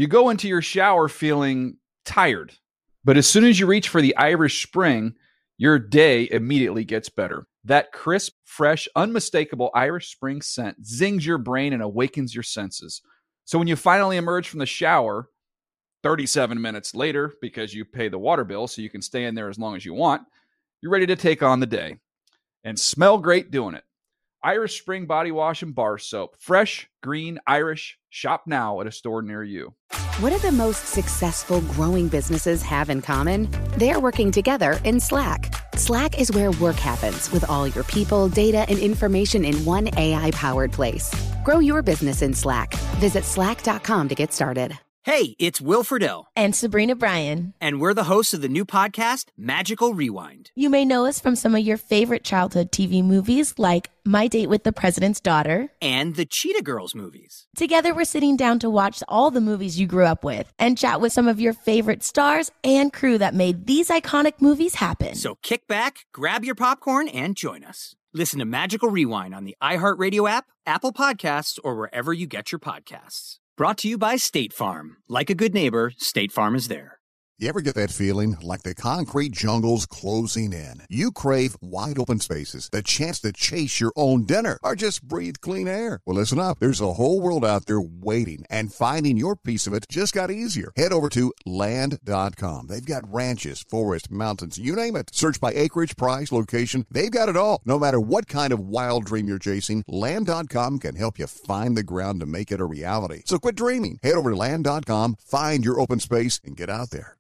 You go into your shower feeling tired, but as soon as you reach for the Irish Spring, your day immediately gets better. That crisp, fresh, unmistakable Irish Spring scent zings your brain and awakens your senses. So when you finally emerge from the shower 37 minutes later, because you pay the water bill so you can stay in there as long as you want, you're ready to take on the day and smell great doing it. Irish Spring Body Wash and Bar Soap. Fresh, green, Irish. Shop now at a store near you. What do the most successful growing businesses have in common? They're working together in Slack. Slack is where work happens with all your people, data, and information in one AI-powered place. Grow your business in Slack. Visit slack.com to get started. Hey, it's Will Friedle. And Sabrina Bryan. And we're the hosts of the new podcast, Magical Rewind. You may know us from some of your favorite childhood TV movies like My Date with the President's Daughter. And the Cheetah Girls movies. Together, we're sitting down to watch all the movies you grew up with and chat with some of your favorite stars and crew that made these iconic movies happen. So kick back, grab your popcorn, and join us. Listen to Magical Rewind on the iHeartRadio app, Apple Podcasts, or wherever you get your podcasts. Brought to you by State Farm. Like a good neighbor, State Farm is there. You ever get that feeling like the concrete jungle's closing in? You crave wide open spaces, the chance to chase your own dinner, or just breathe clean air. Well, listen up. There's a whole world out there waiting, and finding your piece of it just got easier. Head over to Land.com. They've got ranches, forests, mountains, you name it. Search by acreage, price, location. They've got it all. No matter what kind of wild dream you're chasing, Land.com can help you find the ground to make it a reality. So quit dreaming. Head over to Land.com, find your open space, and get out there.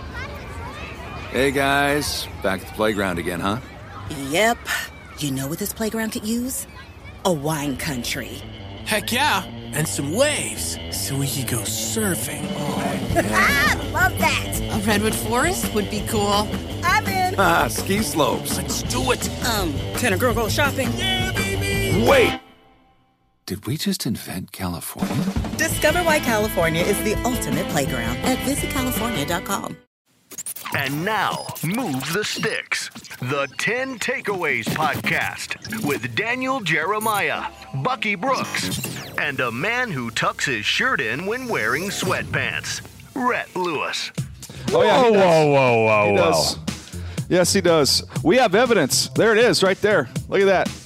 Hey guys, back at the playground again, huh? Yep. You know what this playground could use? A wine country. Heck yeah, and some waves, so we could go surfing. Oh, yeah. Love that. A redwood forest would be cool. I'm in. Ski slopes. Let's do it. Can a girl go shopping? Yeah, baby. Wait! Did we just invent California? Discover why California is the ultimate playground at visitcalifornia.com. And now, Move the Sticks, the 10 Takeaways podcast with Daniel Jeremiah, Bucky Brooks, and a man who tucks his shirt in when wearing sweatpants, Rhett Lewis. Oh, yeah, Whoa. Yes, he does. We have evidence. There it is, right there. Look at that.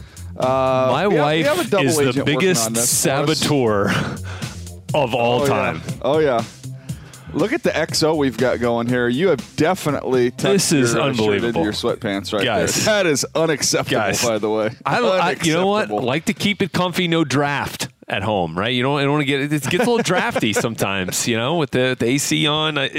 My wife is the biggest saboteur of all time. Yeah. Oh, yeah. Look at the XO we've got going here. You have definitely tucked your shirt into your sweatpants right there. That is unacceptable, by the way. I you know what? I like to keep it comfy, no draft at home, right? You don't want to get it gets a little drafty sometimes, with the AC on. Gosh,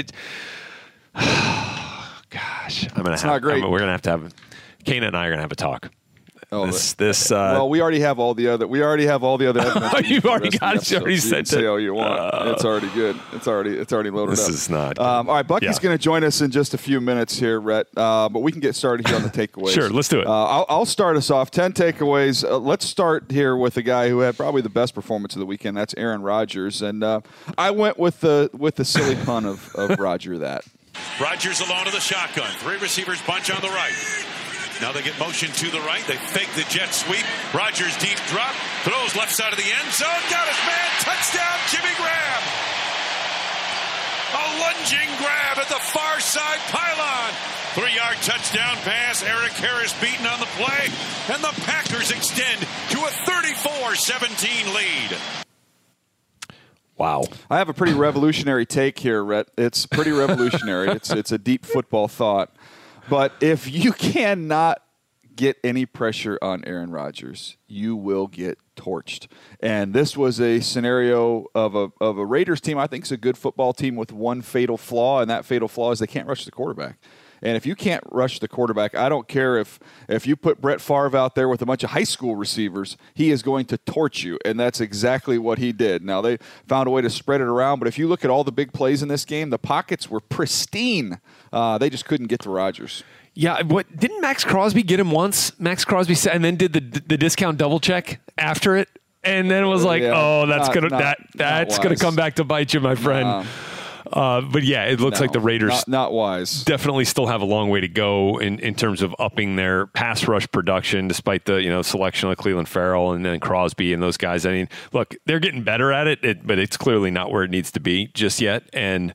not great. We're gonna have to have Kana and I are gonna have a talk. Oh, well, we already have all the other. evidence. Oh, you've already got it. You already said say all you want. It's already good. It's already loaded this up. This is not. All right, Bucky's going to join us in just a few minutes here, Rhett. But we can get started here on the takeaways. Sure, let's do it. I'll start us off. 10 takeaways. Let's start here with a guy who had probably the best performance of the weekend. That's Aaron Rodgers, and I went with the silly pun of Roger that. Rodgers alone to the shotgun. 3 receivers bunch on the right. Now they get motion to the right. They fake the jet sweep. Rodgers deep drop. Throws left side of the end zone. Got his man. Touchdown, Jimmy Graham. A lunging grab at the far side pylon. 3-yard touchdown pass. Eric Harris beaten on the play. And the Packers extend to a 34-17 lead. Wow. I have a pretty revolutionary take here, Rhett. It's pretty revolutionary. It's a deep football thought. But if you cannot get any pressure on Aaron Rodgers, you will get torched. And this was a scenario of a Raiders team I think is a good football team with one fatal flaw, and that fatal flaw is they can't rush the quarterback. And if you can't rush the quarterback, I don't care if you put Brett Favre out there with a bunch of high school receivers, he is going to torch you, and that's exactly what he did. Now, they found a way to spread it around, but if you look at all the big plays in this game, the pockets were pristine. They just couldn't get to Rodgers. Yeah, didn't Max Crosby get him once? Max Crosby said, and then did the discount double check after it, and then it was like, that's gonna come back to bite you, my friend. But yeah, it looks like the Raiders not wise. Definitely still have a long way to go in terms of upping their pass rush production, despite the selection of Cleveland Farrell and then Crosby and those guys. I mean, look, they're getting better at it, but it's clearly not where it needs to be just yet. And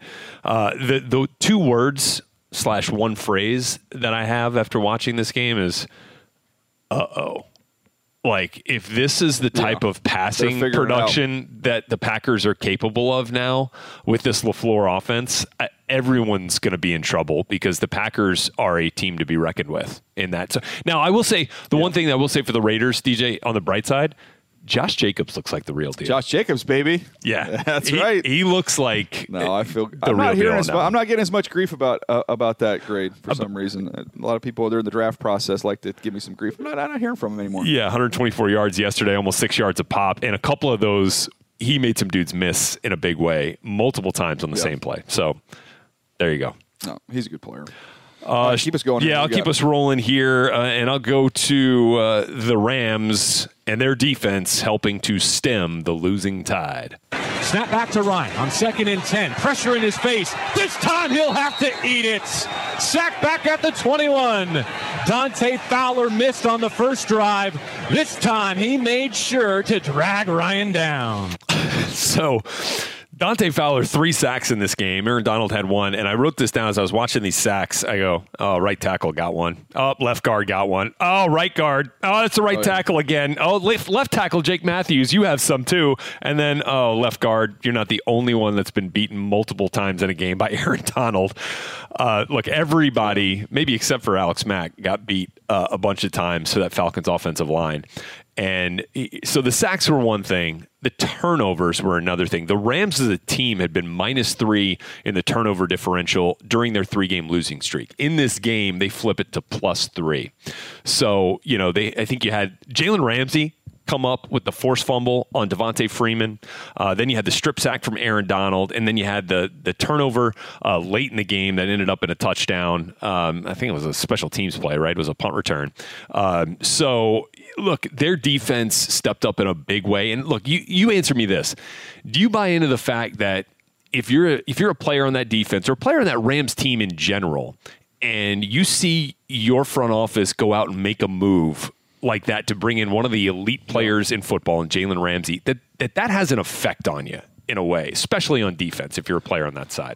the 2 words / one phrase that I have after watching this game is, uh-oh. Like, if this is the type of passing production that the Packers are capable of now with this LaFleur offense, everyone's going to be in trouble because the Packers are a team to be reckoned with in that. So, now, I will say, the one thing that I will say for the Raiders, DJ, on the bright side, Josh Jacobs looks like the real deal. Josh Jacobs, baby. Yeah, that's right. He looks like I feel the real deal. I'm not getting as much grief about that grade for some reason. A lot of people during the draft process like to give me some grief. I'm not hearing from him anymore. Yeah, 124 yards yesterday, almost 6 yards a pop, and a couple of those he made some dudes miss in a big way multiple times on the same play. So there you go. No, he's a good player. Keep us going. Yeah, I'll keep us rolling here, and I'll go to the Rams and their defense helping to stem the losing tide. Snap back to Ryan on 2nd and 10. Pressure in his face. This time he'll have to eat it. Sack back at the 21. Dante Fowler missed on the first drive. This time he made sure to drag Ryan down. So Dante Fowler, 3 sacks in this game. Aaron Donald had 1, and I wrote this down as I was watching these sacks. I go, oh, right tackle got 1. Oh, left guard got 1. Oh, right guard. Oh, that's the right tackle again. Oh, left tackle, Jake Matthews, you have some too. And then, oh, left guard, you're not the only one that's been beaten multiple times in a game by Aaron Donald. Look, everybody, maybe except for Alex Mack, got beat a bunch of times for that Falcons offensive line. And so the sacks were one thing. The turnovers were another thing. The Rams as a team had been -3 in the turnover differential during their 3-game losing streak. In this game, they flip it to +3. So, I think you had Jalen Ramsey come up with the forced fumble on Devontae Freeman. Then you had the strip sack from Aaron Donald, and then you had the turnover late in the game that ended up in a touchdown. I think it was a special teams play, right? It was a punt return. So, look, their defense stepped up in a big way. And look, you answer me this. Do you buy into the fact that if you're a player on that defense or a player on that Rams team in general, and you see your front office go out and make a move like that to bring in one of the elite players in football, and Jalen Ramsey, that has an effect on you in a way, especially on defense if you're a player on that side?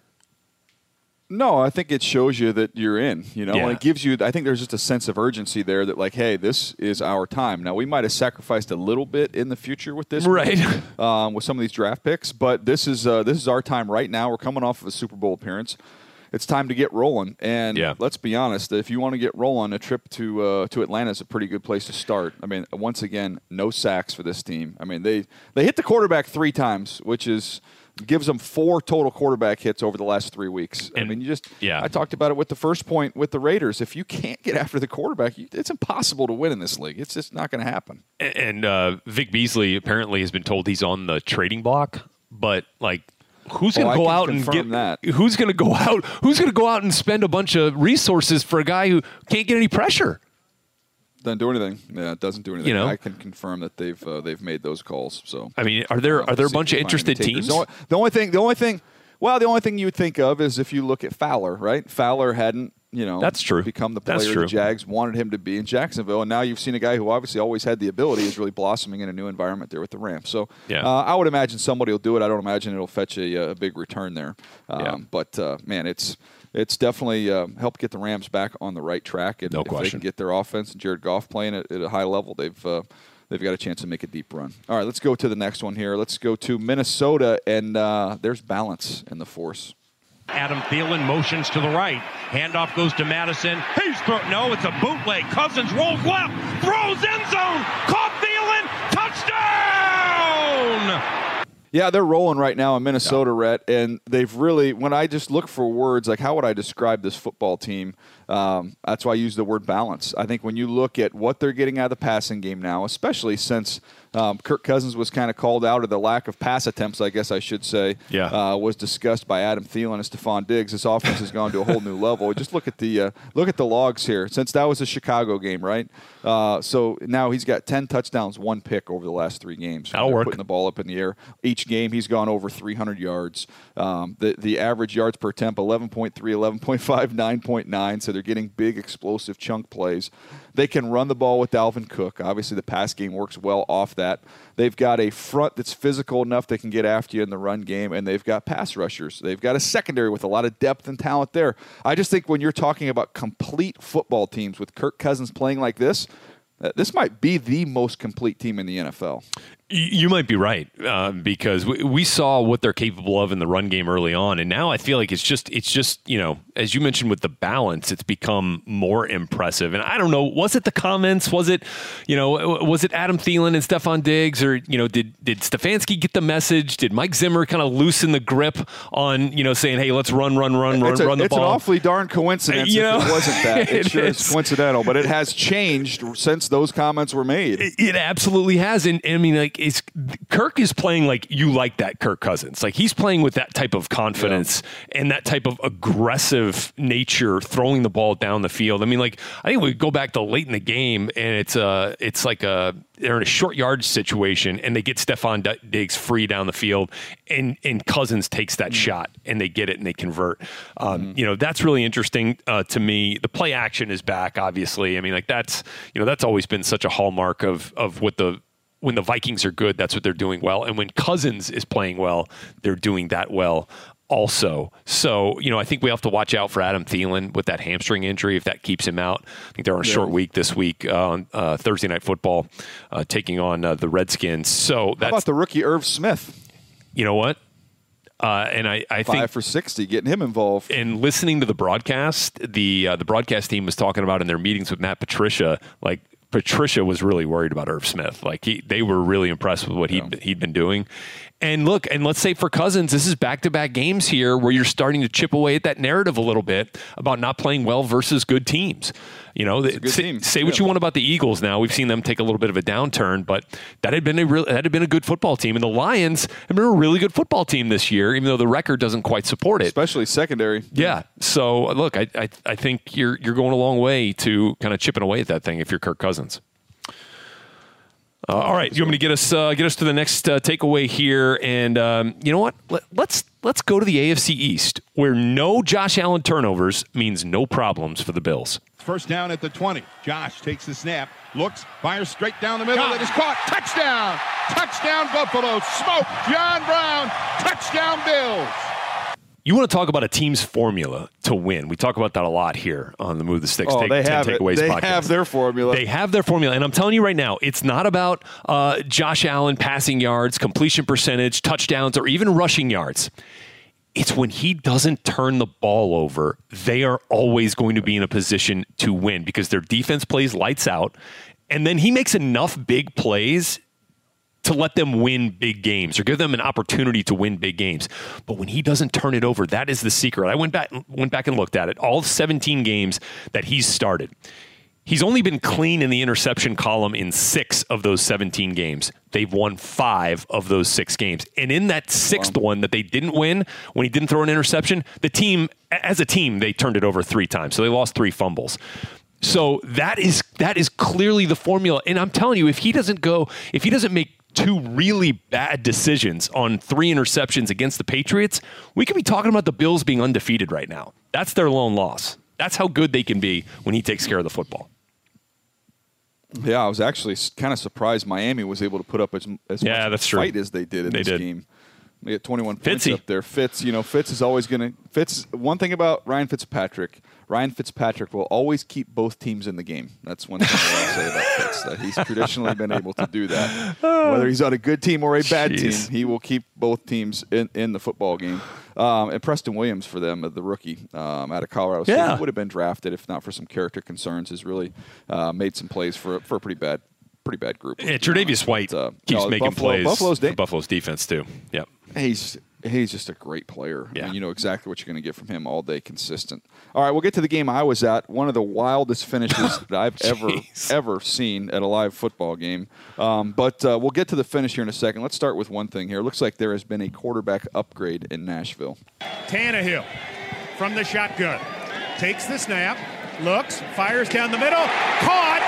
No, I think it shows you that you're in, and it gives you, I think there's just a sense of urgency there that like, hey, this is our time. Now, we might have sacrificed a little bit in the future with this, right? With some of these draft picks, but this is our time right now. We're coming off of a Super Bowl appearance. It's time to get rolling. And let's be honest, if you want to get rolling, a trip to Atlanta is a pretty good place to start. I mean, once again, no sacks for this team. I mean, they hit the quarterback 3 times, which gives them 4 total quarterback hits over the last 3 weeks. I mean, I talked about it with the first point with the Raiders. If you can't get after the quarterback, it's impossible to win in this league. It's just not going to happen. And Vic Beasley apparently has been told he's on the trading block, but like, who's going to go out and get that? Who's going to go out? Who's going to go out and spend a bunch of resources for a guy who can't get any pressure? Doesn't do anything. Yeah, it doesn't do anything. I can confirm that they've made those calls. So I mean, are there a bunch of interested teams? The only thing you would think of is if you look at Fowler, right? Fowler hadn't that's true. become the player the Jags wanted him to be in Jacksonville, and now you've seen a guy who obviously always had the ability is really blossoming in a new environment there with the Rams. So I would imagine somebody will do it. I don't imagine it'll fetch a big return there. But man, it's definitely helped get the Rams back on the right track. And no if question. They can get their offense and Jared Goff playing at a high level, they've got a chance to make a deep run. All right, let's go to the next one here. Let's go to Minnesota, and there's balance in the force. Adam Thielen motions to the right. Handoff goes to Madison. No, it's a bootleg. Cousins rolls left, throws end zone. Caught Thielen. Touchdown! Yeah, they're rolling right now in Minnesota, Rhett, and they've really, when I just look for words, like how would I describe this football team, that's why I use the word balance. I think when you look at what they're getting out of the passing game now, especially since Kirk Cousins was kind of called out, or the lack of pass attempts, I guess I should say, was discussed by Adam Thielen and Stephon Diggs. This offense has gone to a whole new level. Just look at the logs here. Since that was a Chicago game, right? So now he's got 10 touchdowns, 1 pick over the last 3 games. That'll work. Putting the ball up in the air. Each game he's gone over 300 yards. The average yards per attempt, 11.3, 11.5, 9.9. So they're getting big, explosive chunk plays. They can run the ball with Dalvin Cook. Obviously, the pass game works well off that. They've got a front that's physical enough they can get after you in the run game, and they've got pass rushers. They've got a secondary with a lot of depth and talent there. I just think when you're talking about complete football teams with Kirk Cousins playing like this might be the most complete team in the NFL. You might be right because we saw what they're capable of in the run game early on, and now I feel like it's just as you mentioned with the balance, it's become more impressive. And I don't know, was it the comments? Was it Adam Thielen and Stephon Diggs, or did Stefanski get the message? Did Mike Zimmer kind of loosen the grip on saying, hey, let's run the ball? It's an awfully darn coincidence. If it wasn't that. It sure is coincidental, but it has changed since those comments were made. It absolutely has, and I mean, like, Kirk is playing like you like that Kirk Cousins. Like, he's playing with that type of confidence and that type of aggressive nature, throwing the ball down the field. I mean, like, I think we go back to late in the game, and it's like they're in a short yardage situation, and they get Stephon Diggs free down the field, and Cousins takes that shot, and they get it, and they convert. That's really interesting to me. The play action is back, obviously. I mean, like, that's always been such a hallmark of what when the Vikings are good, that's what they're doing well. And when Cousins is playing well, they're doing that well also. So, I think we have to watch out for Adam Thielen with that hamstring injury if that keeps him out. I think they're on a short week this week on Thursday Night Football, taking on the Redskins. So how about the rookie Irv Smith? You know what? And I think 5 for 60, getting him involved. And listening to the broadcast, the broadcast team was talking about in their meetings with Matt Patricia, like, Patricia was really worried about Irv Smith. Like, they were really impressed with what he'd been doing. And look, and let's say for Cousins, this is back-to-back games here where you're starting to chip away at that narrative a little bit about not playing well versus good teams. Say what you want about the Eagles now. We've seen them take a little bit of a downturn, but that had been a good football team. And the Lions have been a really good football team this year, even though the record doesn't quite support it. Especially secondary. Yeah. So, look, I think you're going a long way to kind of chipping away at that thing if you're Kirk Cousins. All right, you want me to get us to the next takeaway here, and you know what? Let's go to the AFC East, where no Josh Allen turnovers means no problems for the Bills. First down at the 20. Josh takes the snap, looks, fires straight down the middle. It is caught. Touchdown! Touchdown Buffalo. Smoke. John Brown. Touchdown Bills. You want to talk about a team's formula to win. We talk about that a lot here on the Move the Sticks 10 Takeaways podcast. They have their formula. They have their formula. And I'm telling you right now, it's not about Josh Allen passing yards, completion percentage, touchdowns, or even rushing yards. It's when he doesn't turn the ball over, they are always going to be in a position to win because their defense plays lights out. And then he makes enough big plays to let them win big games or give them an opportunity to win big games. But when he doesn't turn it over, that is the secret. I went back and looked at it. All 17 games that he's started, he's only been clean in the interception column in 6 of those 17 games. They've won 5 of those 6 games. And in that 6th one that they didn't win, when he didn't throw an interception, the team, as a team, they turned it over 3 times. So they lost 3 fumbles. So that is clearly the formula. And I'm telling you, if he doesn't make 2 really bad decisions on 3 interceptions against the Patriots, we could be talking about the Bills being undefeated right now. That's their lone loss. That's how good they can be when he takes care of the football. Yeah, I was actually kind of surprised Miami was able to put up as much fight as they did in this game. They had 21 points up there. Fitz is always going to – one thing about Ryan Fitzpatrick will always keep both teams in the game. That's one thing I'll say about Fitz, that he's traditionally been able to do that. Whether he's on a good team or a bad team, he will keep both teams in the football game. And Preston Williams for them, the rookie out of Colorado State, would have been drafted if not for some character concerns, has really made some plays for a pretty bad group. Yeah, Tre'Davious White keeps making plays for Buffalo's defense too. Yep. He's just a great player. Yeah. I mean, you know exactly what you're going to get from him all day, consistent. All right, we'll get to the game I was at. One of the wildest finishes that I've ever seen at a live football game. But we'll get to the finish here in a second. Let's start with one thing here. It looks like there has been a quarterback upgrade in Nashville. Tannehill from the shotgun. Takes the snap, looks, fires down the middle, caught,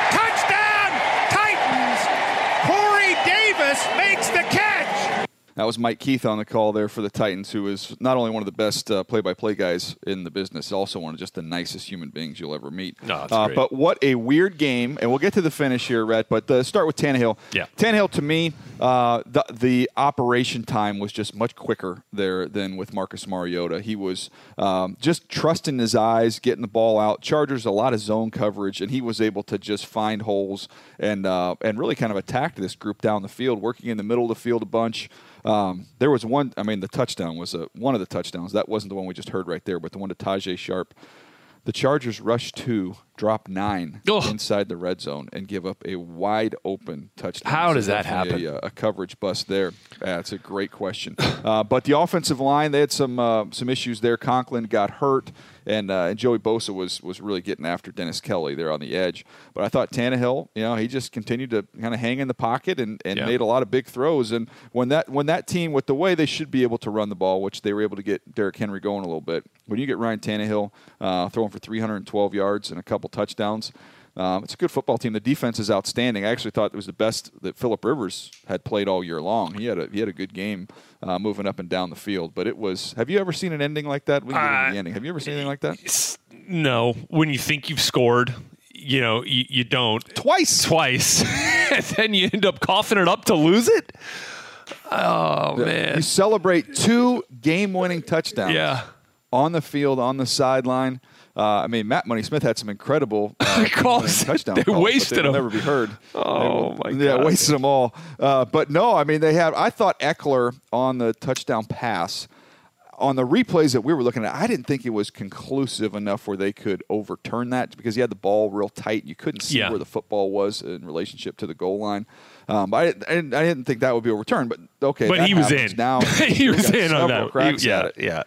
touchdown, Titans! Corey Davis makes the catch! That was Mike Keith on the call there for the Titans, who is not only one of the best play-by-play guys in the business, also one of just the nicest human beings you'll ever meet. No, that's great. But what a weird game, and we'll get to the finish here, Rhett, but start with Tannehill. Yeah. Tannehill, to me, the operation time was just much quicker there than with Marcus Mariota. He was just trusting his eyes, getting the ball out. Chargers, a lot of zone coverage, and he was able to just find holes and really kind of attack this group down the field, working in the middle of the field a bunch. There was one, the touchdown was one of the touchdowns. That wasn't the one we just heard right there, but the one to Tajay Sharp. The Chargers rushed 2, drop 9 inside the red zone, and give up a wide open touchdown. How does that happen? A coverage bust there. That's a great question. But the offensive line, they had some issues there. Conklin got hurt, and Joey Bosa was really getting after Dennis Kelly there on the edge. But I thought Tannehill, he just continued to kind of hang in the pocket and made a lot of big throws. And when that team, with the way they should be able to run the ball, which they were able to get Derrick Henry going a little bit, when you get Ryan Tannehill throwing for 312 yards and a couple touchdowns, it's a good football team. The defense is outstanding. I actually thought it was the best that Phillip Rivers had played all year long. He had a good game moving up and down the field. But it was. Have you ever seen an ending like that? We can get into the ending. Have you ever seen anything like that? No. When you think you've scored, you don't. Twice. And then you end up coughing it up to lose it? Oh, man. You celebrate 2 game-winning touchdowns. Yeah. On the field, on the sideline. Matt Money Smith had some incredible touchdowns. They wasted them. They'll never be heard. Oh, my God. Yeah, wasted them all. But no, I thought Eckler on the touchdown pass, on the replays that we were looking at, I didn't think it was conclusive enough where they could overturn that because he had the ball real tight. You couldn't see where the football was in relationship to the goal line. But I didn't think that would be overturned. But okay, but he was in. Now he was in on that. Cracks at it. Yeah.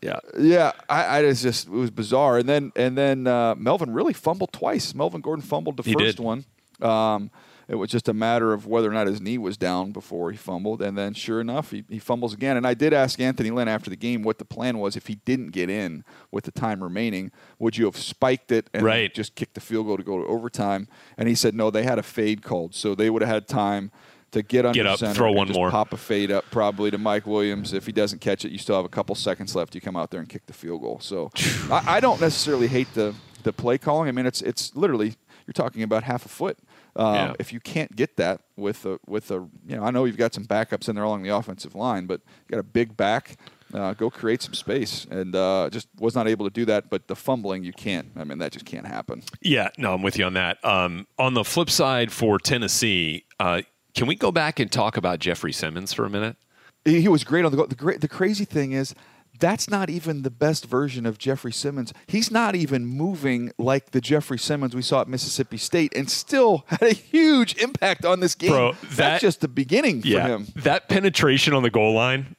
It was bizarre. And then Melvin really fumbled twice. Melvin Gordon fumbled the first one. It was just a matter of whether or not his knee was down before he fumbled. And then sure enough, he fumbles again. And I did ask Anthony Lynn after the game what the plan was if he didn't get in with the time remaining. Would you have spiked it and just kicked the field goal to go to overtime? And he said, no, they had a fade called. So they would have had time to get under up, center, throw and one just more, pop a fade up probably to Mike Williams. If he doesn't catch it, you still have a couple seconds left. You come out there and kick the field goal. So I don't necessarily hate the play calling. It's literally you're talking about half a foot. If you can't get that with a I know you've got some backups in there along the offensive line, but you got a big back. Go create some space, and just was not able to do that. But the fumbling, you can't. That just can't happen. Yeah, no, I'm with you on that. On the flip side for Tennessee, can we go back and talk about Jeffrey Simmons for a minute? He was great on the goal. The crazy thing is, that's not even the best version of Jeffrey Simmons. He's not even moving like the Jeffrey Simmons we saw at Mississippi State and still had a huge impact on this game. Bro, that's just the beginning for him. That penetration on the goal line,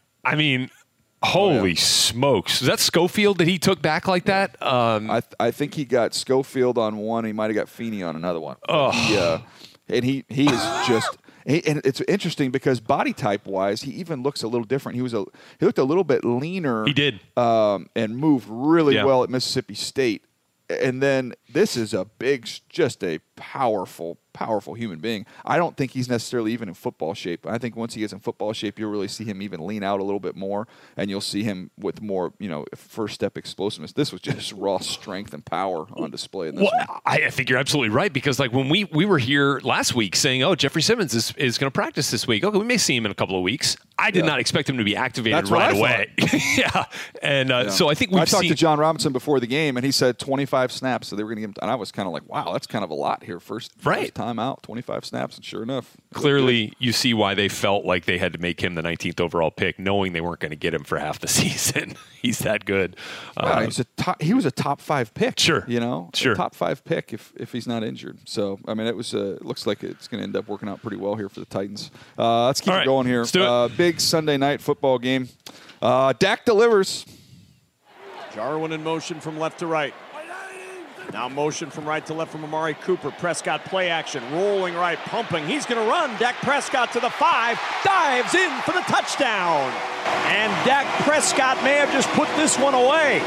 holy smokes. Is that Schofield that he took back like that? I think he got Schofield on one. He might have got Feeney on another one. And he is just... And it's interesting because body type wise, he even looks a little different. He looked a little bit leaner. He did, and moved really well at Mississippi State. And then this is just a powerful human being. I don't think he's necessarily even in football shape. I think once he gets in football shape, you'll really see him even lean out a little bit more, and you'll see him with more, first step explosiveness. This was just raw strength and power on display in this one. I think you're absolutely right because when we were here last week saying, oh, Jeffrey Simmons is going to practice this week. Okay, we may see him in a couple of weeks. I did not expect him to be activated right away. So I think I talked to John Robinson before the game, and he said 25 snaps, so they were going going to give him. And I was kind of like, wow, that's kind of a lot here. First time out, 25 snaps, and sure enough. Clearly, you see why they felt like they had to make him the 19th overall pick, knowing they weren't going to get him for half the season. He's that good. He was a top 5 pick. Sure. A top 5 pick if he's not injured. So, I mean, it looks like it's going to end up working out pretty well here for the Titans. Let's keep it going here. Let's do it. Big Sunday night football game. Dak delivers. Jarwin in motion from left to right. Now motion from right to left from Amari Cooper. Prescott play action, rolling right, pumping. He's going to run. Dak Prescott to the 5, dives in for the touchdown. And Dak Prescott may have just put this one away.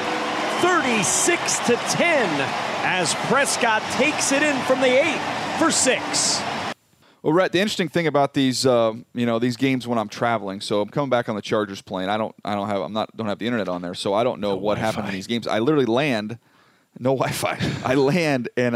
36-10 as Prescott takes it in from the 8 for 6. Well, Rhett, the interesting thing about these, these games when I'm traveling. So I'm coming back on the Chargers plane. I don't have the internet on there, so I don't know what happened in these games. I literally land, no Wi-Fi. I land and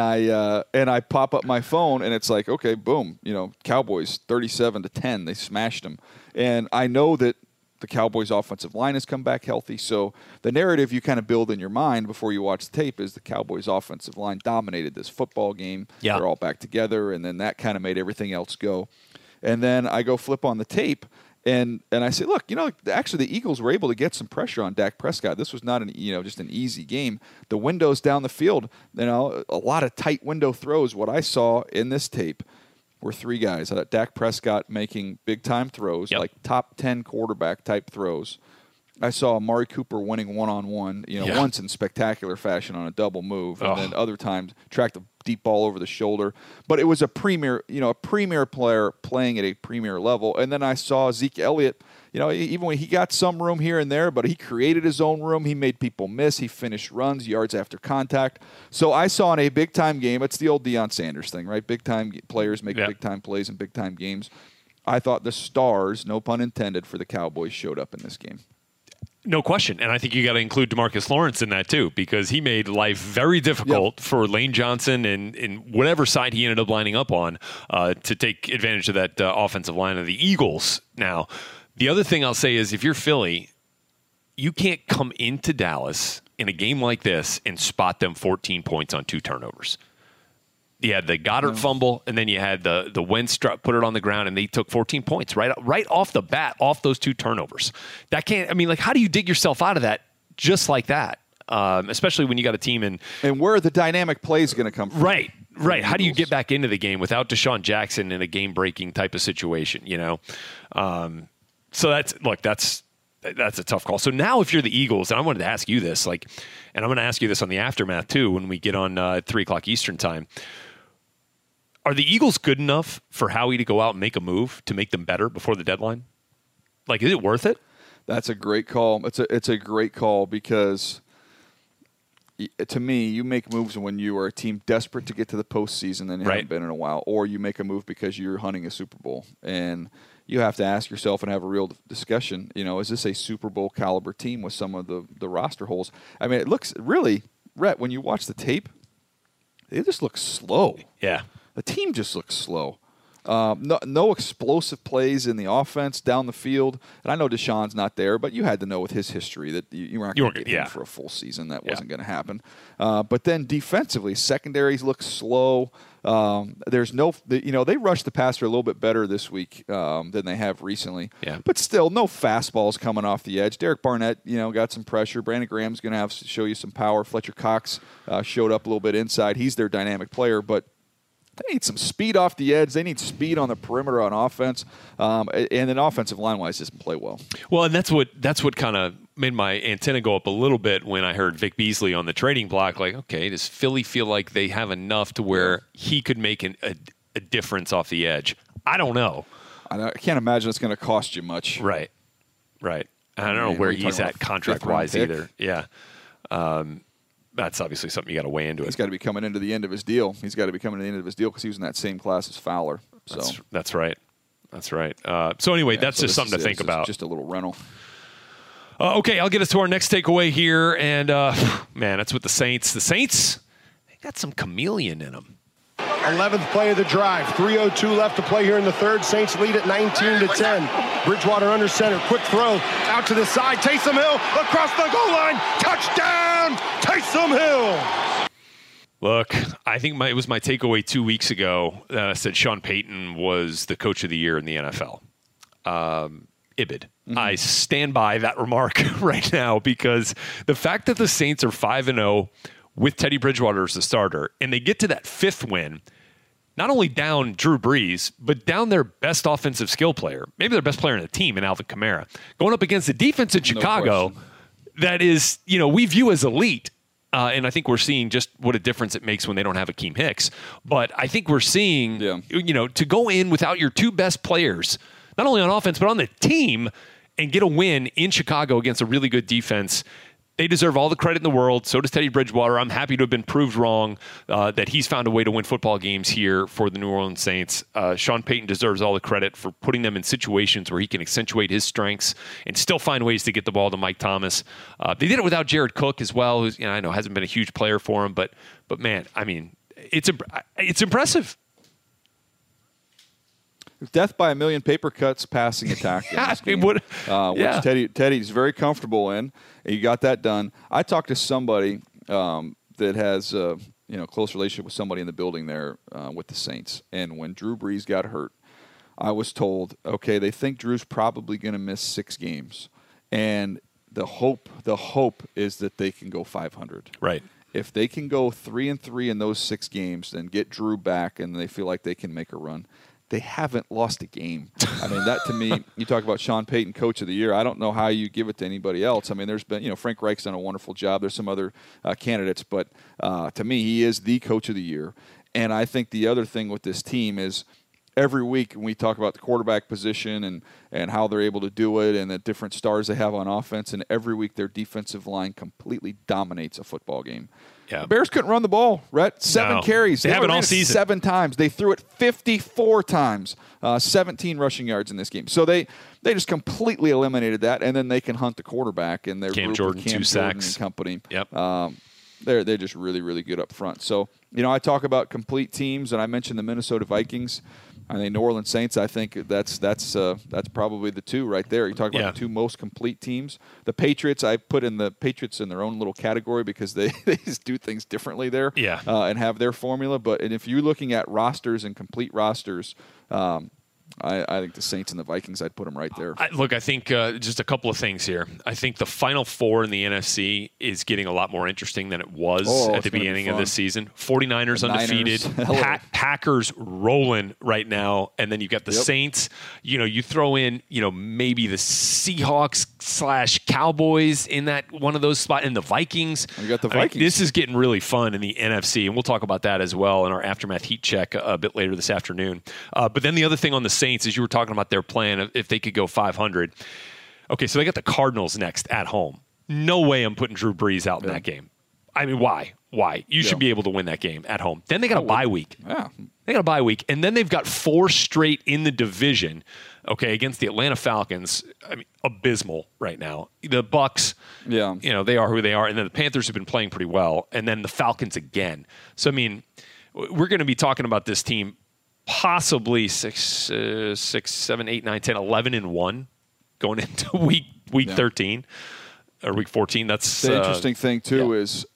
I pop up my phone and it's like, okay, boom, Cowboys 37-10. They smashed them, and I know that the Cowboys' offensive line has come back healthy. So the narrative you kind of build in your mind before you watch the tape is the Cowboys' offensive line dominated this football game. Yeah. They're all back together, and then that kind of made everything else go. And then I go flip on the tape, and I say, look, actually the Eagles were able to get some pressure on Dak Prescott. This was not just an easy game. The windows down the field, a lot of tight window throws. What I saw in this tape were 3 guys. Dak Prescott making big-time throws, like top 10 quarterback-type throws. I saw Amari Cooper winning one-on-one, once in spectacular fashion on a double move, and then other times tracked a deep ball over the shoulder. But it was a premier player playing at a premier level. And then I saw Zeke Elliott, even when he got some room here and there, but he created his own room. He made people miss. He finished runs, yards after contact. So I saw in a big-time game, it's the old Deion Sanders thing, right? Big-time players make big-time plays in big-time games. I thought the stars, no pun intended, for the Cowboys showed up in this game. No question. And I think you got to include DeMarcus Lawrence in that too, because he made life very difficult for Lane Johnson and whatever side he ended up lining up on to take advantage of that offensive line of the Eagles. Now, the other thing I'll say is if you're Philly, you can't come into Dallas in a game like this and spot them 14 points on 2 turnovers. You had the Goddard fumble, and then you had the Wentz put it on the ground, and they took 14 points right off the bat, off those 2 turnovers. That can't. I mean, how do you dig yourself out of that just like that? Especially when you got a team and where are the dynamic plays going to come from? Right. How do you get back into the game without Deshaun Jackson in a game-breaking type of situation? So that's a tough call. So now if you're the Eagles, and I wanted to ask you this, and I'm going to ask you this on the aftermath too when we get on 3:00 Eastern time. Are the Eagles good enough for Howie to go out and make a move to make them better before the deadline? Is it worth it? That's a great call. It's a great call because to me, you make moves when you are a team desperate to get to the postseason and haven't been in a while, or you make a move because you're hunting a Super Bowl. And you have to ask yourself and have a real discussion, is this a Super Bowl caliber team with some of the roster holes? I mean, it looks really, Rhett, when you watch the tape, they just look slow. Yeah. The team just looks slow. No explosive plays in the offense down the field. And I know Deshaun's not there, but you had to know with his history that you weren't going to get him for a full season. That wasn't going to happen. But then defensively, secondaries look slow. There's they rushed the passer a little bit better this week than they have recently. Yeah. But still, no fastballs coming off the edge. Derek Barnett, got some pressure. Brandon Graham's going to have to show you some power. Fletcher Cox showed up a little bit inside. He's their dynamic player, but they need some speed off the edge. They need speed on the perimeter on offense. And then offensive line-wise doesn't play well. Well, and that's what kind of made my antenna go up a little bit when I heard Vic Beasley on the trading block. Okay, does Philly feel like they have enough to where he could make a difference off the edge? I don't know. I can't imagine it's going to cost you much. Right. I don't know where he's at contract-wise either. Yeah. That's obviously something you got to weigh into it. He's got to be coming into the end of his deal. Because he was in that same class as Fowler. So That's right. So anyway, that's just something to think about. Just a little rental. Okay, I'll get us to our next takeaway here. And, man, that's with the Saints. The Saints, they got some chameleon in them. 11th play of the drive. 3:02 left to play here in the third. Saints lead at 19-10. Bridgewater under center. Quick throw out to the side. Taysom Hill across the goal line. Touchdown, Taysom Hill. Look, I think it was my takeaway 2 weeks ago. Said Sean Payton was the coach of the year in the NFL. Ibid. I stand by that remark right now because the fact that the Saints are 5-0 with Teddy Bridgewater as the starter, and they get to that 5th win, not only down Drew Brees, but down their best offensive skill player, maybe their best player in the team in Alvin Kamara, going up against the defense in Chicago that is, we view as elite. And I think we're seeing just what a difference it makes when they don't have Akeem Hicks. But I think we're seeing, to go in without your 2 best players, not only on offense, but on the team, and get a win in Chicago against a really good defense. They deserve all the credit in the world. So does Teddy Bridgewater. I'm happy to have been proved wrong that he's found a way to win football games here for the New Orleans Saints. Sean Payton deserves all the credit for putting them in situations where he can accentuate his strengths and still find ways to get the ball to Mike Thomas. They did it without Jared Cook as well, who's I know hasn't been a huge player for him, but man, I mean, it's impressive. Death by a million paper cuts passing attack. Which Teddy's very comfortable in. You got that done. I talked to somebody that has close relationship with somebody in the building there with the Saints. And when Drew Brees got hurt, I was told, okay, they think Drew's probably going to miss 6 games. And the hope is that they can go 500. Right. If they can go 3-3 in those 6 games, then get Drew back and they feel like they can make a run. They haven't lost a game. I mean, that to me, you talk about Sean Payton, Coach of the Year. I don't know how you give it to anybody else. I mean, there's been, Frank Reich's done a wonderful job. There's some other candidates, but to me, he is the Coach of the Year. And I think the other thing with this team is every week when we talk about the quarterback position and how they're able to do it and the different stars they have on offense, and every week their defensive line completely dominates a football game. Yeah. The Bears couldn't run the ball, Rhett. 7 carries. They haven't all season. 7 times. They threw it 54 times, 17 rushing yards in this game. So they just completely eliminated that, and then they can hunt the quarterback and their Cam Jordan, 2 sacks. And company. Yep. They're just really, really good up front. So, I talk about complete teams, and I mentioned the Minnesota Vikings. I think New Orleans Saints, I think that's probably the 2 right there. You talk about the 2 most complete teams. The Patriots, I put in the Patriots in their own little category because they just do things differently there and have their formula. But if you're looking at rosters and complete rosters, I think the Saints and the Vikings, I'd put them right there. I think just a couple of things here. I think the Final Four in the NFC is getting a lot more interesting than it was at the beginning of this season. 49ers undefeated. Packers rolling right now. And then you've got the Saints. You throw in, maybe the Seahawks / Cowboys in that one of those spots. And the Vikings. You got the Vikings. This is getting really fun in the NFC. And we'll talk about that as well in our Aftermath Heat Check a bit later this afternoon. But then the other thing on the Saints, as you were talking about their plan, if they could go 500. Okay, so they got the Cardinals next at home. No way I'm putting Drew Brees out in that game. I mean, why? You should be able to win that game at home. Then they got a bye week. Yeah. They got a bye week. And then they've got 4 straight in the division, against the Atlanta Falcons. I mean, abysmal right now. The Bucks, they are who they are. And then the Panthers have been playing pretty well. And then the Falcons again. So, I mean, we're going to be talking about this team possibly 6, 7, 8, 9, 10, 11-1 going into week 13 or week 14. That's the interesting thing too is,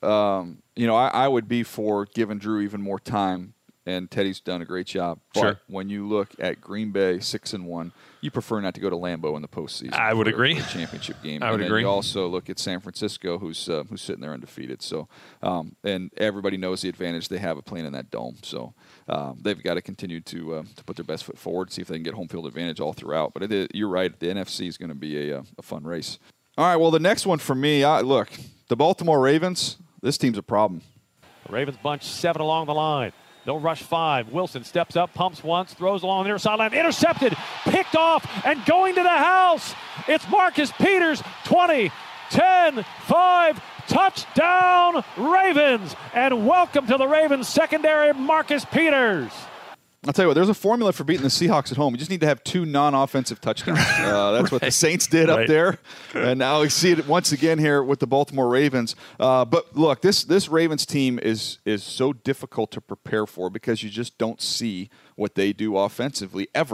I would be for giving Drew even more time, and Teddy's done a great job. But when you look at Green Bay 6-1, you prefer not to go to Lambeau in the postseason. I would agree. For a championship game. I would agree. You also look at San Francisco, who's sitting there undefeated. So, and everybody knows the advantage they have of playing in that dome. So, they've got to continue to put their best foot forward, see if they can get home field advantage all throughout. But you're right, the NFC is going to be a fun race. All right, well, the next one for me, look, the Baltimore Ravens. This team's a problem. The Ravens bunch 7 along the line. They'll rush 5. Wilson steps up, pumps once, throws along the near sideline, intercepted, picked off, and going to the house. It's Marcus Peters, 20, 10, 5, touchdown Ravens. And welcome to the Ravens secondary, Marcus Peters. I'll tell you what, there's a formula for beating the Seahawks at home. You just need to have 2 non-offensive touchdowns. That's what the Saints did up there. And now we see it once again here with the Baltimore Ravens. But look, this Ravens team is so difficult to prepare for because you just don't see what they do offensively ever.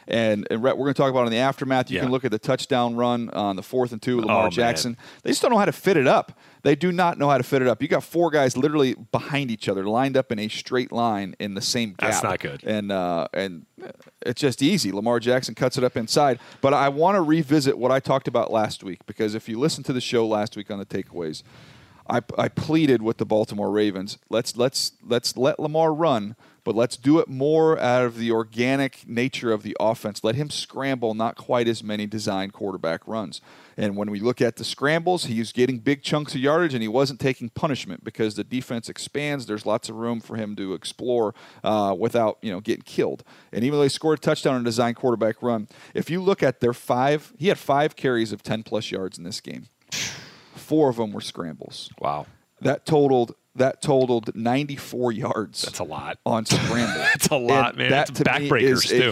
And Rhett, we're going to talk about in the aftermath. You Yeah. can look at the touchdown run on the 4th and 2 with Lamar Oh, Jackson. They just don't know how to fit it up. They do not know how to fit it up. You got 4 guys literally behind each other, lined up in a straight line in the same gap. That's not good. And it's just easy. Lamar Jackson cuts it up inside. But I want to revisit what I talked about last week, because if you listen to the show last week on the takeaways, I pleaded with the Baltimore Ravens, let's let Lamar run, but let's do it more out of the organic nature of the offense. Let him scramble, not quite as many designed quarterback runs. And when we look at the scrambles, he's getting big chunks of yardage, and he wasn't taking punishment because the defense expands. There's lots of room for him to explore without getting killed. And even though he scored a touchdown on a designed quarterback run, if you look at their 5, he had 5 carries of 10-plus yards in this game. 4 of them were scrambles. Wow. That totaled 94 yards. That's a lot. On scramble. That's a lot, man. That That's to me backbreakers, is too.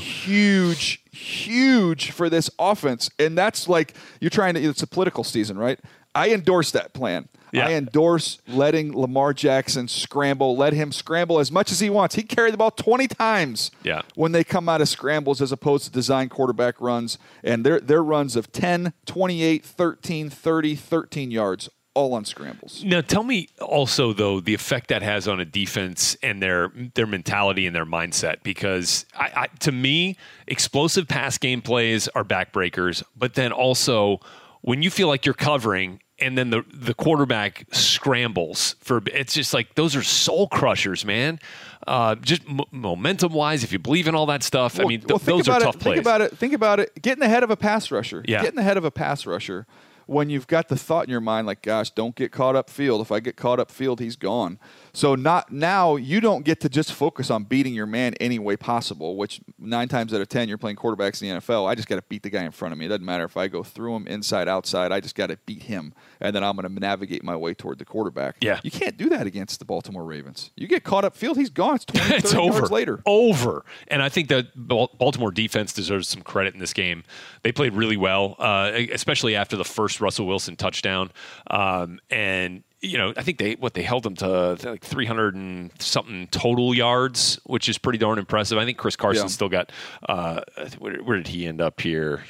huge for this offense. And that's like it's a political season, right? I endorse that plan. Yeah. I endorse letting Lamar Jackson scramble. Let him scramble as much as he wants. He carried the ball 20 times when they come out of scrambles as opposed to design quarterback runs. And their runs of 10, 28, 13, 30, 13 yards, all on scrambles. Now, tell me also, though, the effect that has on a defense and their mentality and their mindset, because to me, explosive pass game plays are backbreakers, but then also when you feel like you're covering and then the quarterback scrambles it's just like those are soul crushers, man. Just momentum wise, if you believe in all that stuff, those are tough plays. Think about it. Getting ahead of a pass rusher. Yeah. Getting ahead of a pass rusher when you've got the thought in your mind like, gosh, don't get caught up field. If I get caught up field, he's gone. So now you don't get to just focus on beating your man any way possible, which 9 times out of 10 you're playing quarterbacks in the NFL. I just got to beat the guy in front of me. It doesn't matter if I go through him, inside, outside. I just got to beat him, and then I'm going to navigate my way toward the quarterback. Yeah. You can't do that against the Baltimore Ravens. You get caught up field, he's gone. It's 20, 30 yards later. Over. And I think that Baltimore defense deserves some credit in this game. They played really well, especially after the first Russell Wilson touchdown. And I think they held them to like 300 and something total yards, which is pretty darn impressive. I think Chris Carson still got where did he end up here?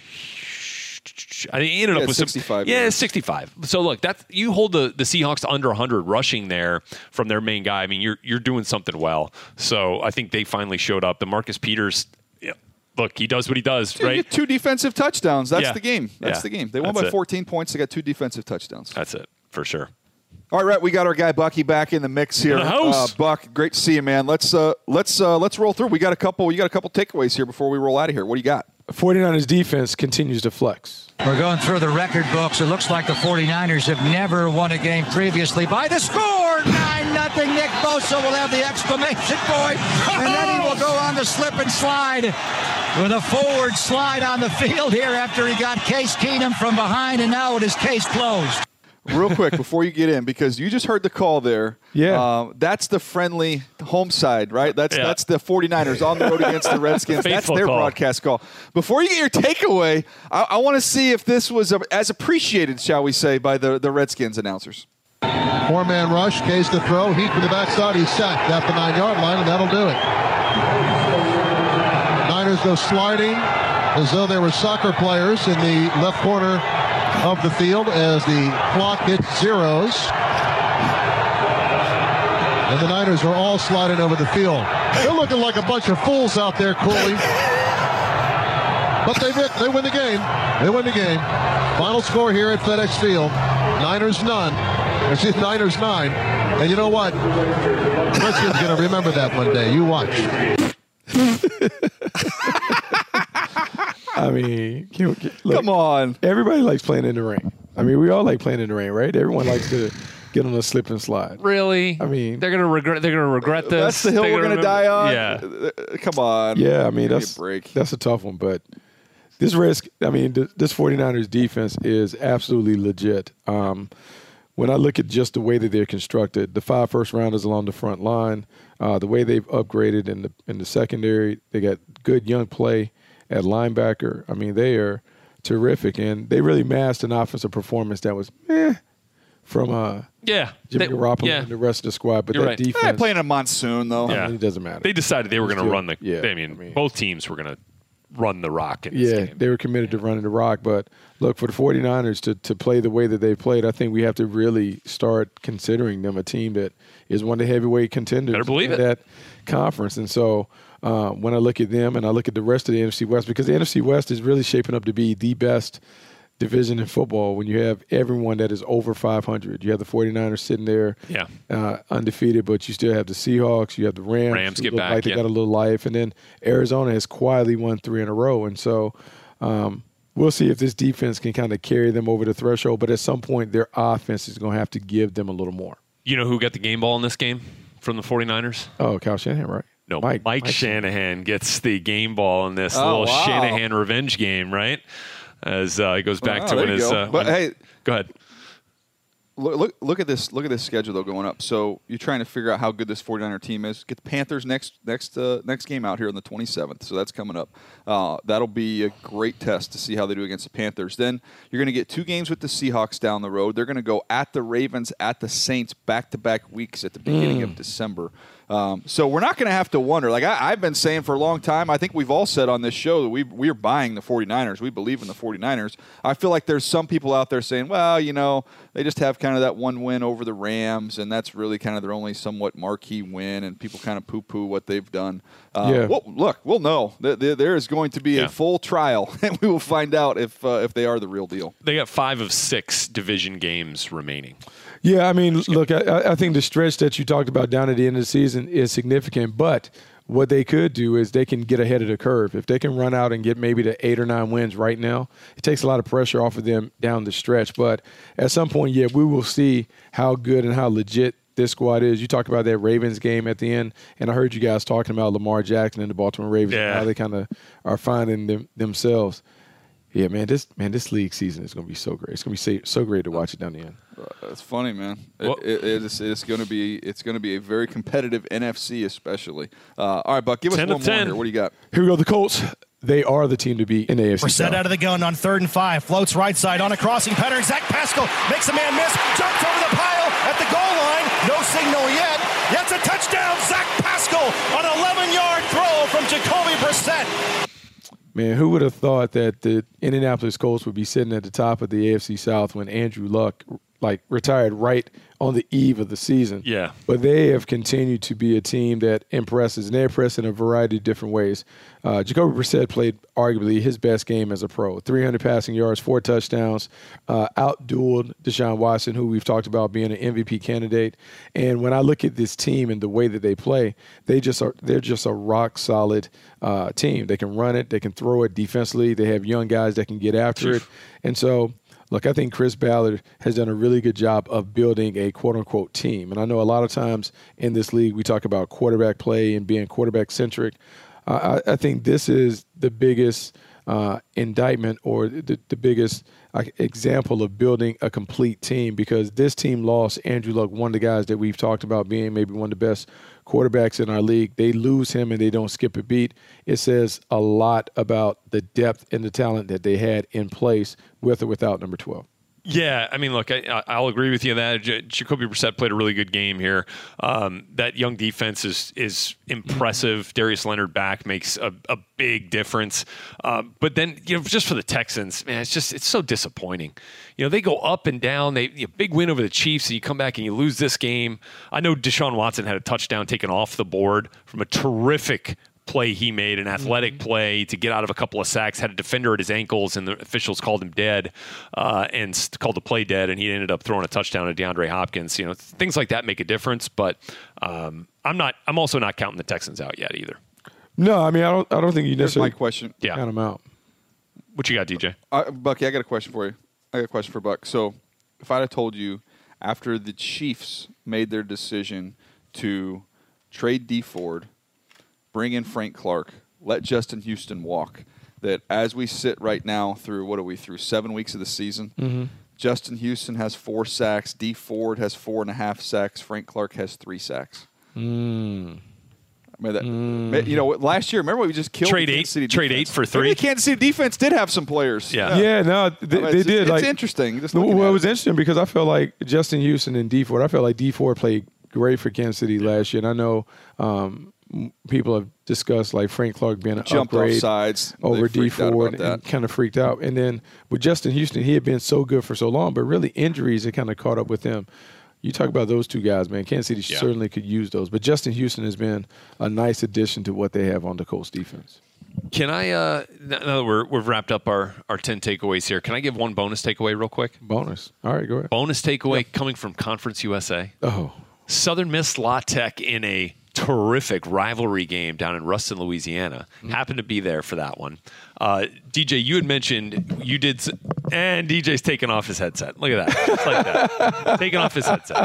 I think he ended up with 65. 65. So look, you hold the Seahawks to under 100 rushing there from their main guy. I mean, you're doing something well. So I think they finally showed up. The Marcus Peters. Look, he does what he does, right? You get 2 defensive touchdowns. That's the game. That's the game. They won by 14 points. They got 2 defensive touchdowns. That's it, for sure. All right, Rhett, we got our guy Bucky back in the mix here. In the house. Buck, great to see you, man. Let's roll through. You got a couple takeaways here before we roll out of here. What do you got? 49ers defense continues to flex. We're going through the record books. It looks like the 49ers have never won a game previously by the score. 9-0. Nick Bosa will have the exclamation point, and then he will go on the slip and slide with a forward slide on the field here after he got Case Keenum from behind, and now it is case closed. Real quick before you get in, because you just heard the call there. Yeah. That's the friendly home side, right? That's the 49ers on the road against the Redskins. That's their broadcast call. Before you get your takeaway, I want to see if this was as appreciated, shall we say, by the Redskins announcers. 4-man rush, Case to throw, heat from the backside, he's sacked at the 9-yard line, and that'll do it. Niners go sliding as though they were soccer players in the left corner of the field as the clock hits zeros. And the Niners are all sliding over the field. They're looking like a bunch of fools out there, Cooley. But they win the game. They win the game. Final score here at FedEx Field. Niners 9. And you know what? Redskins going to remember that one day. You watch. I mean, come on. Everybody likes playing in the rain. I mean, we all like playing in the rain, right? Everyone likes to get on a slip and slide. Really? I mean, they're gonna regret this. That's the hill we're gonna die on. Yeah. Come on. Yeah, I mean that's a tough one, but this 49ers defense is absolutely legit. When I look at just the way that they're constructed, the 5 first-rounders along the front line, the way they've upgraded in the secondary, they got good young play at linebacker. I mean, they are terrific, and they really masked an offensive performance that was from Jimmy Garoppolo and the rest of the squad. But that defense, they're playing a monsoon though. Yeah, it doesn't matter. They decided they were going to run the. Yeah, both teams were going to run the rock in this game. They were committed to running the rock. But, look, for the 49ers to play the way that they played, I think we have to really start considering them a team that is one of the heavyweight contenders in that conference. And so when I look at them and I look at the rest of the NFC West, because the NFC West is really shaping up to be the best division in football when you have everyone that is over 500. You have the 49ers sitting there undefeated, but you still have the Seahawks. You have the Rams. Rams get back. Like they got a little life. And then Arizona has quietly won 3 in a row. And so we'll see if this defense can kind of carry them over the threshold. But at some point, their offense is going to have to give them a little more. You know who got the game ball in this game from the 49ers? Oh, Kyle Shanahan, right? No, Mike Shanahan gets the game ball in this little Shanahan revenge game, right? As he goes back to when his. But hey, go ahead. Look at this. Look at this schedule though going up. So you're trying to figure out how good this 49er team is. Get the Panthers next game out here on the 27th. So that's coming up. That'll be a great test to see how they do against the Panthers. Then you're going to get 2 games with the Seahawks down the road. They're going to go at the Ravens, at the Saints, back-to-back weeks at the beginning of December. So we're not going to have to wonder. Like I've been saying for a long time, I think we've all said on this show that we are buying the 49ers. We believe in the 49ers. I feel like there's some people out there saying, well, they just have kind of that one win over the Rams, and that's really kind of their only somewhat marquee win, and people kind of poo-poo what they've done. We'll know. There is going to be a full trial, and we will find out if they are the real deal. They got 5 of 6 division games remaining. Yeah, I mean, look, I think the stretch that you talked about down at the end of the season is significant, but what they could do is they can get ahead of the curve. If they can run out and get maybe to 8 or 9 wins right now, it takes a lot of pressure off of them down the stretch. But at some point, we will see how good and how legit this squad is. You talked about that Ravens game at the end, and I heard you guys talking about Lamar Jackson and the Baltimore Ravens and how they kind of are finding themselves. Yeah, man, this league season is going to be so great. It's going to be so great to watch it down the end. It's funny, man. It's going to be a very competitive NFC, especially. All right, Buck, give us one more here. What do you got? Here we go. The Colts. They are the team to beat in the AFC. Brissett out of the gun on 3rd and 5. Floats right side on a crossing pattern. Zach Pascal makes a man miss. Jumps over the pile at the goal line. No signal yet. It's a touchdown. Zach Pascal on an 11-yard throw from Jacoby Brissett. Man, who would have thought that the Indianapolis Colts would be sitting at the top of the AFC South when Andrew Luck retired right on the eve of the season? Yeah. But they have continued to be a team that impresses, and they impress in a variety of different ways. Jacoby Brissett played arguably his best game as a pro. 300 passing yards, 4 touchdowns, outdueled Deshaun Watson, who we've talked about being an MVP candidate. And when I look at this team and the way that they play, they're just a rock-solid team. They can run it. They can throw it defensively. They have young guys that can get after it. And so, look, I think Chris Ballard has done a really good job of building a quote-unquote team. And I know a lot of times in this league we talk about quarterback play and being quarterback-centric. I think this is the biggest indictment or the biggest example of building a complete team, because this team lost Andrew Luck, one of the guys that we've talked about being maybe one of the best quarterbacks in our league. They lose him and they don't skip a beat. It says a lot about the depth and the talent that they had in place with or without number 12. Yeah, I mean, look, I'll agree with you that Jacoby Brissett played a really good game here. That young defense is impressive. Darius Leonard back makes a big difference. But then, just for the Texans, man, it's so disappointing. They go up and down. Big win over the Chiefs, and you come back and you lose this game. I know Deshaun Watson had a touchdown taken off the board from a terrific play he made, an athletic play to get out of a couple of sacks, had a defender at his ankles, and the officials called him dead and called the play dead, and he ended up throwing a touchdown to DeAndre Hopkins. Things like that make a difference, but I'm also not counting the Texans out yet either. No, I mean, I don't think you necessarily my question. Count them out. What you got, DJ? Bucky, I got a question for you. I got a question for Buck. So if I'd have told you after the Chiefs made their decision to trade Dee Ford, bring in Frank Clark, let Justin Houston walk, that as we sit right now through 7 weeks of the season, Justin Houston has 4 sacks, Dee Ford has 4.5 sacks, Frank Clark has 3 sacks. Last year, remember we just killed trade the Kansas City trade defense? 8 for 3. Maybe the Kansas City defense did have some players. Yeah, no, they did. It's interesting. It was interesting because I felt like Justin Houston and Dee Ford, I felt like Dee Ford played great for Kansas City last year. And I know people have discussed like Frank Clark being an jumped upgrade off sides over Dee Ford and kind of freaked out. And then with Justin Houston, he had been so good for so long, but really injuries had kind of caught up with him. You talk about those two guys, man. Kansas City certainly could use those. But Justin Houston has been a nice addition to what they have on the Colts defense. Can I, now that we've wrapped up our 10 takeaways here, can I give one bonus takeaway real quick? Bonus. All right, go ahead. Bonus takeaway coming from Conference USA. Oh. Southern Miss La Tech in a terrific rivalry game down in Ruston, Louisiana. Happened to be there for that one. DJ, you had mentioned you did, and DJ's taking off his headset. Look at that. Just like that. Taking off his headset.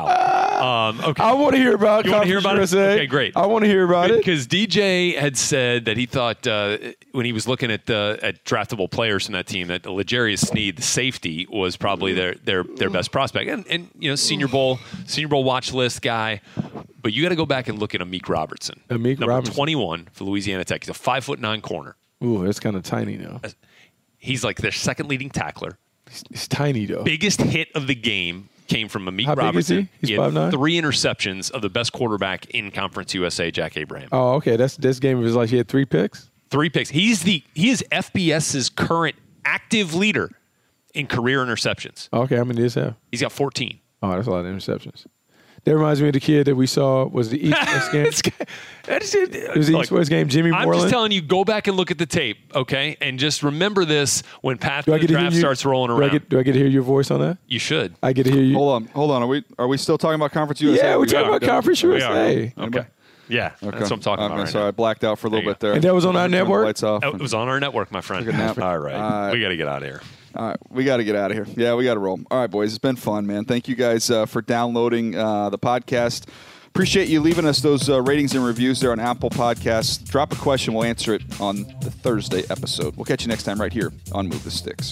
Wow. Okay. I want to hear about You want to hear about USA. it? Okay, great. I want to hear about it. Because DJ had said that he thought when he was looking at draftable players from that team that L'Jarius Sneed, the safety, was probably their best prospect. And you know, Senior Bowl watch list guy. But you got to go back and look at Amik Robertson. Number 21 for Louisiana Tech. He's a 5'9" corner. Ooh, that's kind of tiny now. He's like their second leading tackler. He's tiny, though. Biggest hit of the game came from Amik How Robertson. Big is he? He's had 5'9"? 3 interceptions of the best quarterback in Conference USA, Jack Abraham. Oh, okay. This game was like he had 3 picks? 3 picks. He is FBS's current active leader in career interceptions. Okay, how many does he have? He's got 14. Oh, that's a lot of interceptions. That reminds me of the kid that we saw was the East West game. It was the East West game, Jimmy Moreland. I'm just telling you, go back and look at the tape, okay? And just remember this when Pat the draft starts rolling around. Do I get to hear your voice on that? You should. I get to hear you. Hold on. Are we still talking about Conference USA? Yeah, we're talking about Conference USA. Okay. Yeah, that's what I'm talking about. Sorry, I blacked out for a little bit there. And that was on our network? Lights off. It was on our network, my friend. All right. We got to get out of here. All right, we got to get out of here. Yeah, we got to roll. All right, boys, it's been fun, man. Thank you guys for downloading the podcast. Appreciate you leaving us those ratings and reviews there on Apple Podcasts. Drop a question. We'll answer it on the Thursday episode. We'll catch you next time right here on Move the Sticks.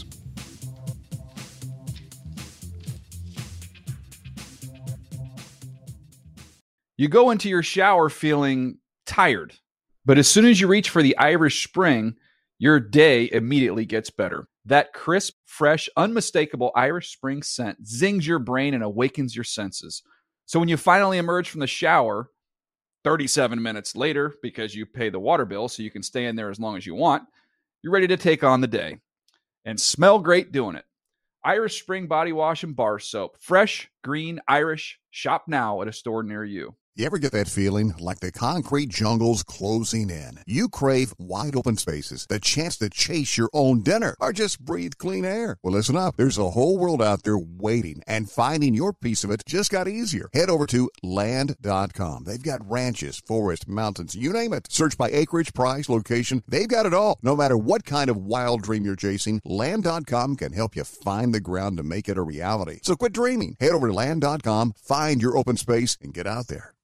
You go into your shower feeling tired, but as soon as you reach for the Irish Spring, your day immediately gets better. That crisp, fresh, unmistakable Irish Spring scent zings your brain and awakens your senses. So when you finally emerge from the shower 37 minutes later, because you pay the water bill so you can stay in there as long as you want, you're ready to take on the day and smell great doing it. Irish Spring Body Wash and Bar Soap. Fresh, green, Irish. Shop now at a store near you. You ever get that feeling like the concrete jungle's closing in? You crave wide open spaces, the chance to chase your own dinner, or just breathe clean air. Well, listen up. There's a whole world out there waiting, and finding your piece of it just got easier. Head over to Land.com. They've got ranches, forests, mountains, you name it. Search by acreage, price, location. They've got it all. No matter what kind of wild dream you're chasing, Land.com can help you find the ground to make it a reality. So quit dreaming. Head over to Land.com, find your open space, and get out there.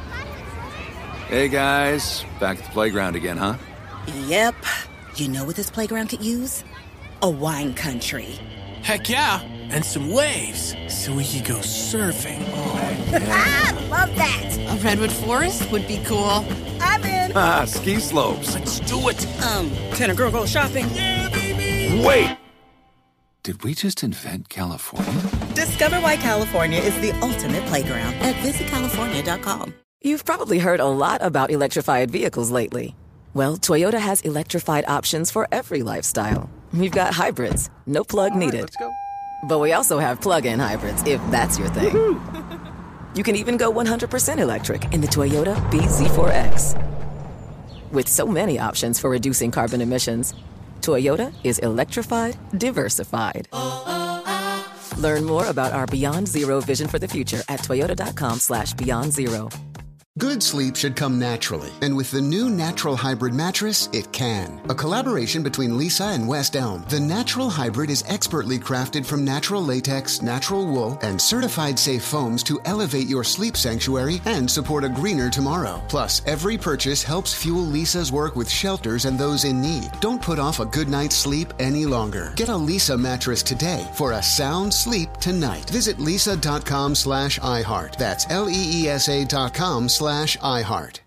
Hey, guys. Back at the playground again, huh? Yep. You know what this playground could use? A wine country. Heck yeah. And some waves so we could go surfing. Oh, yeah. Love that. A redwood forest would be cool. I'm in. Ski slopes. Let's do it. Can a girl go shopping? Yeah, baby. Wait. Did we just invent California? Discover why California is the ultimate playground at visitcalifornia.com. You've probably heard a lot about electrified vehicles lately. Well, Toyota has electrified options for every lifestyle. We've got hybrids, no plug needed. Let's go. But we also have plug-in hybrids, if that's your thing. You can even go 100% electric in the Toyota BZ4X. With so many options for reducing carbon emissions, Toyota is electrified, diversified. Learn more about our Beyond Zero vision for the future at toyota.com/Beyond Zero. Good sleep should come naturally, and with the new Natural Hybrid mattress, it can. A collaboration between Lisa and West Elm, the Natural Hybrid is expertly crafted from natural latex, natural wool, and certified safe foams to elevate your sleep sanctuary and support a greener tomorrow. Plus, every purchase helps fuel Lisa's work with shelters and those in need. Don't put off a good night's sleep any longer. Get a Lisa mattress today for a sound sleep tonight. Visit lisa.com/iHeart. That's LEESA.com/iHeart.